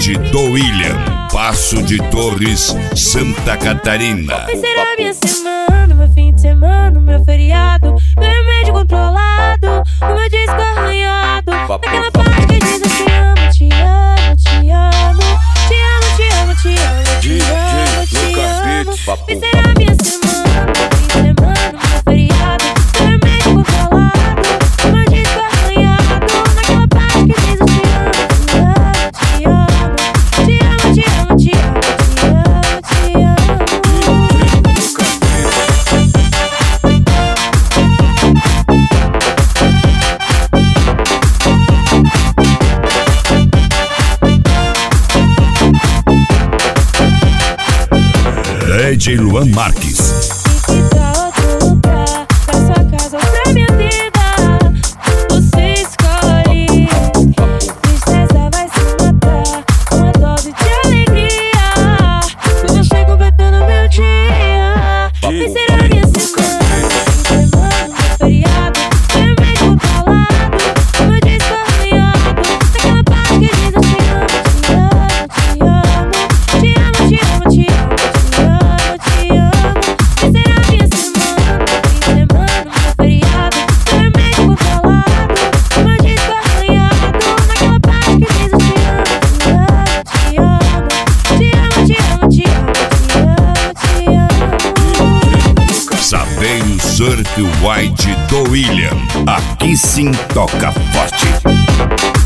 White do William, Passo de Torres, Santa Catarina. Vai ser a minha semana, meu fim de semana, meu feriado, meu remédio controlado, o meu disco arranhado, naquela parte que diz eu te amo, te amo, te amo, te amo, te amo, te amo, te amo, te amo. Vai ser a minha semana, meu fim de semana, meu feriado, meu remédio controlado, o meu disco arranhado, naquela parte que diz eu te amo, te amo, te amo, te amo, te amo, te amo, te amo, DJ Luan Marques. ir pra outro lugar, pra sua casa ou pra minha vida, você escolhe. Tristeza vai se matar com uma dose de alegria. Se não chega completando meu dia, vai ser a minha semana, meu feriado, meu remédio controlado, o meu disco arranhado, naquela parte que diz eu te amo, te amo, te amo, te amo, te amo, te amo. Saveiro Surf White do William, aqui sim toca forte.